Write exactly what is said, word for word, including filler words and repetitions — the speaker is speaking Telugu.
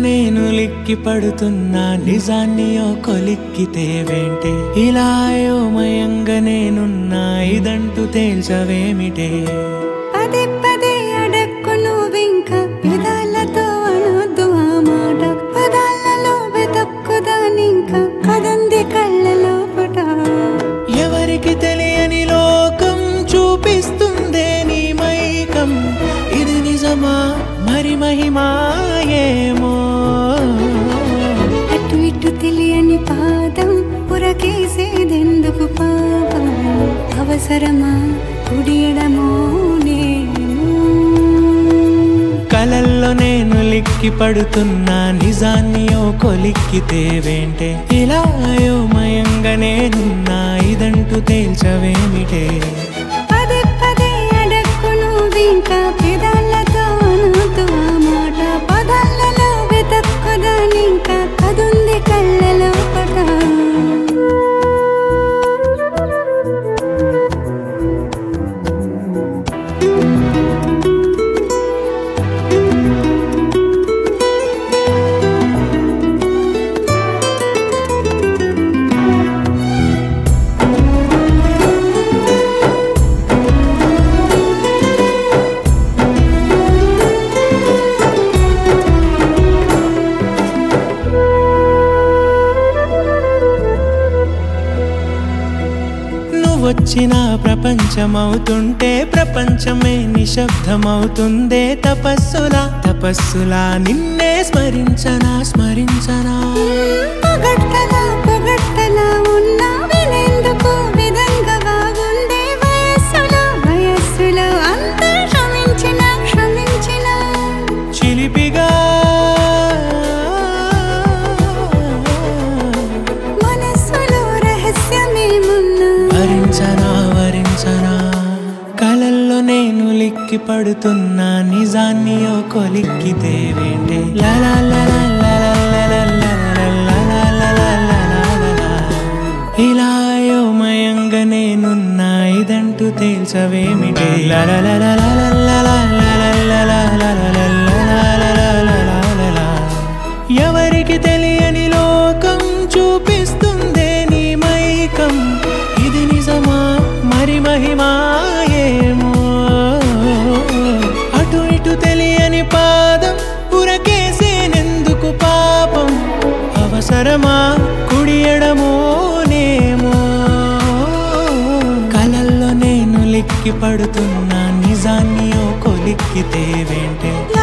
నేను లిక్కి పడుతున్నా నిజాన్ని ఓ కొలిక్కితే వెంటే ఇలా అయోమయంగా నేనున్నా ఇదంటూ తేల్చవేమిటే పదే పదే అడక్కు నువ్వింక పెదాలతో అనొద్దు ఆ మాట పదాలలో వెతక్కుదానింక కదంది కళ్ళలో పట ఎవరికి తెలియని లోకం చూపిస్తుందే నీ మైకం ఇది నిజమా మరి మహిమాయేమో అటు ఇటు తెలియని పాదం పురకేసేదెందుకు పాపం అవసరమా కుడియడమో కలల్లో నేను లిక్కి పడుతున్నా నిజాన్ని ఓ కొలిక్కితే వెంటే ఇలా అయోమయంగా నేనున్నా ఇదంటూ తేల్చవేమిటే పదే పదే అడక్కు నువ్వింక పెదాలతో అనొద్దు ఆ మాట పదాలలో వెతక్కుదానింక కదుంది కళ్ళలో పట వచ్చిన ప్రపంచమవుతుంటే ప్రపంచమే నిశ్శబ్దమవుతుందే తపస్సులా తపస్సులా నిన్నే స్మరించనా స్మరించనా పొగడ్తలా పొగడ్తలా ఉన్నా వినేందుకు విధంగా బాగుందే వయస్సులో వయస్సులో అంతా క్షమించిన క్షమించిన చిలిపిగా మనస్సులో రహస్యమేమున్నా వరించనా వరించనా కలల్లో నేను లిక్కి పడుతున్నా నిజాన్ని ఓ కొలిక్కితే వెంటే లలా లలా లలా లలా లలా లలా లలా లలా ఇలా అయోమయంగా నేనున్నా ఇదంటూ తేల్చవేమిటే లలా లలా లలా లలా లలా లలా లలా ఎవరికి తెలియని లోకం చూపిస్తుందే నీ మైకం ఇది నిజమా మరి మహిమాయేమో అటు ఇటు తెలియని పాదం పురకేసేనెందుకు పాపం అవసరమా కుడియడమోనేమో కలల్లో నేను లిక్కి పడుతున్నా నిజాన్ని ఓ కొలిక్కితే వెంటే